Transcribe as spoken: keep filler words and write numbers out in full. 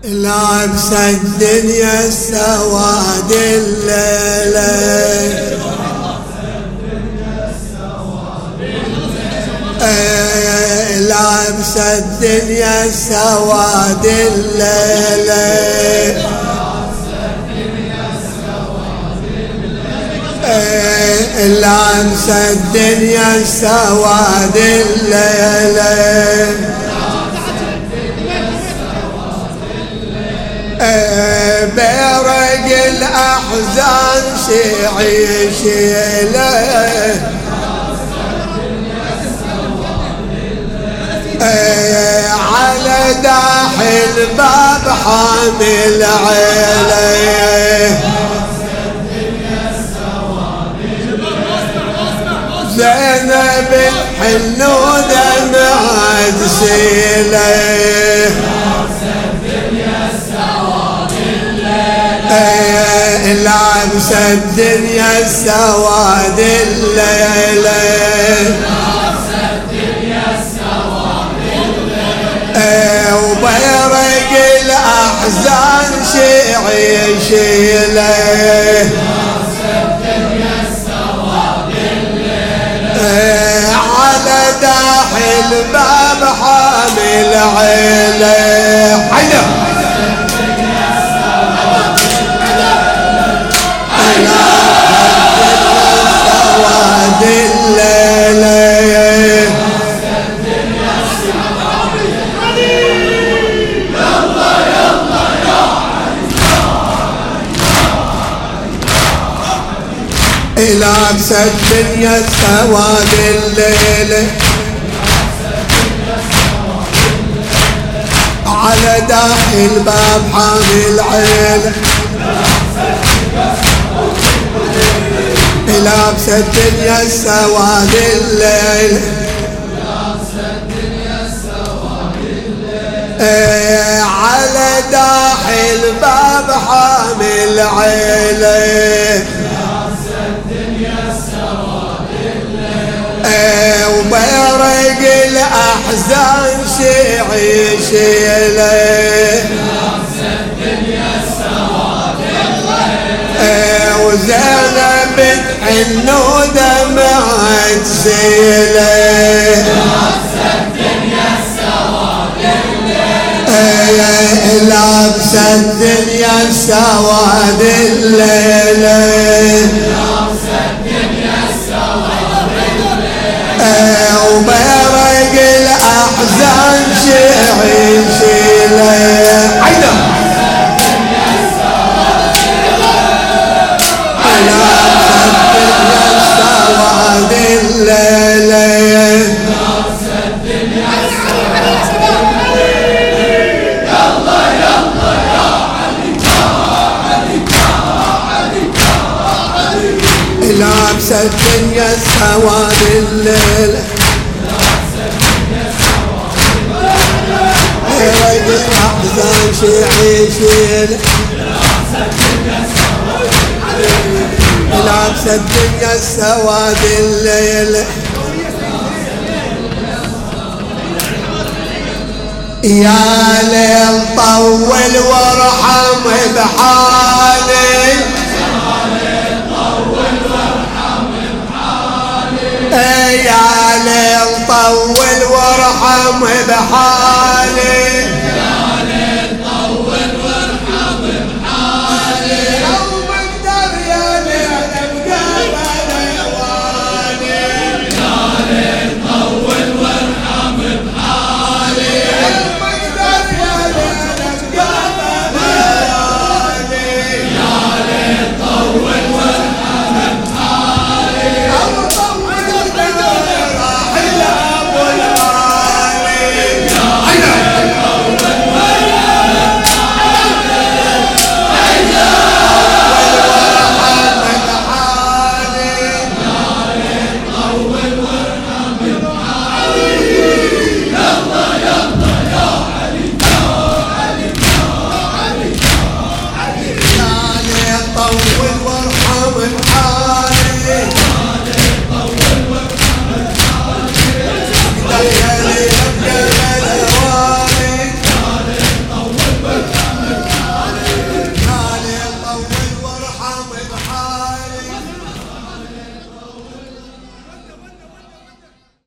لابس الدنيا السواد الليلة لابس الدنيا السواد الليلة لابس الدنيا السواد الليلة بيرق الأحزان شيعي شيله على داحل باب حامل عيله زينب الحنود معد سيله لابس الدنيا السواد الليلة وبيرق الأحزان شيعي شيله على داحل باب حامل عيله حيدا لابس الدنيا السواد الليلة على داخل باب حامل عيله لابس الدنيا السواد الليلة على داخل باب حامل عيله وبيرق الأحزان شيعي شيله وزينب الحنود معد سيله لابس الدنيا السواد الليلة وبيرق الأحزان شيعي شيله عيدا لابس الدنيا السواد الليلة لابس الدنيا السواد الليلة بيرق الأحزان شيعي شيله لابس الدنيا السواد الليلة يا ليل طول وارحم بحالي يا ليل طول وارحم بحالي